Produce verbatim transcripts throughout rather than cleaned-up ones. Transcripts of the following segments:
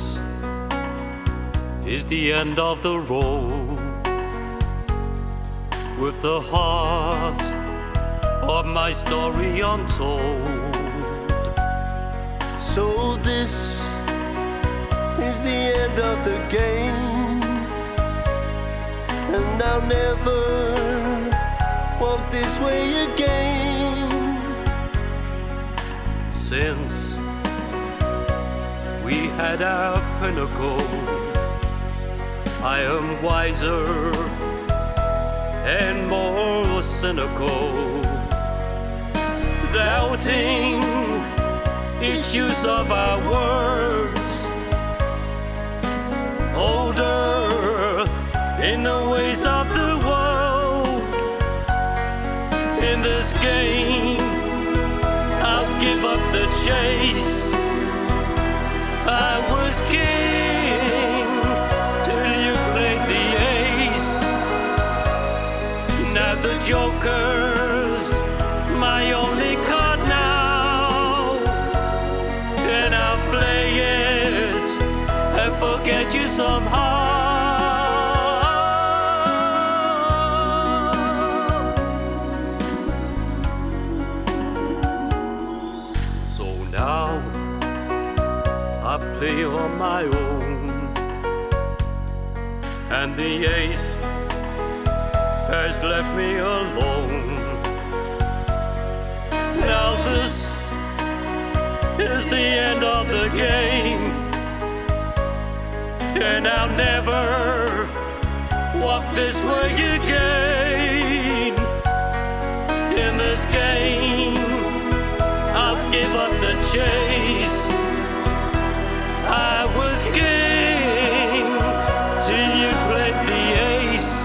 this is the end of the road, with the heart of my story untold. So this is the end of the game, and I'll never walk this way again. Since we had our pinnacle, I am wiser and more cynical, doubting each use of our words, older in the ways of the world. In this game, I'll give up the chase. I was king till you played the ace. Now the joker's my only card now, and I'll play it and forget you somehow. So now I play on my own, and the ace has left me alone. Now this is the end of the game, and I'll never walk this way again. In this game, I'll give up the chase. I was king till you played the ace.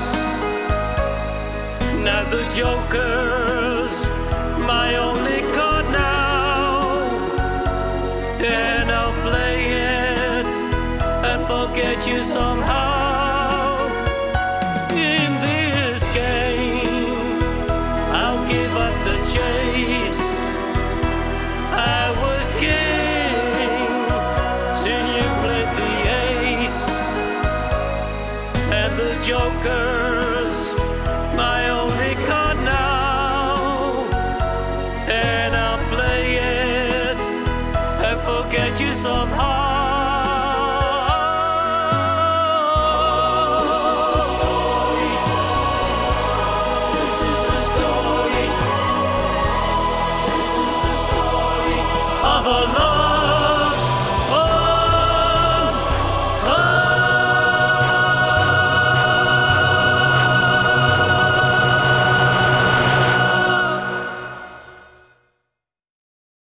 Now the joker's my only card now, and I'll play it and forget you somehow. In this game, I'll give up the chase. I was king till you played the ace, and the joker's my only card now, and I'll play it and forget you somehow.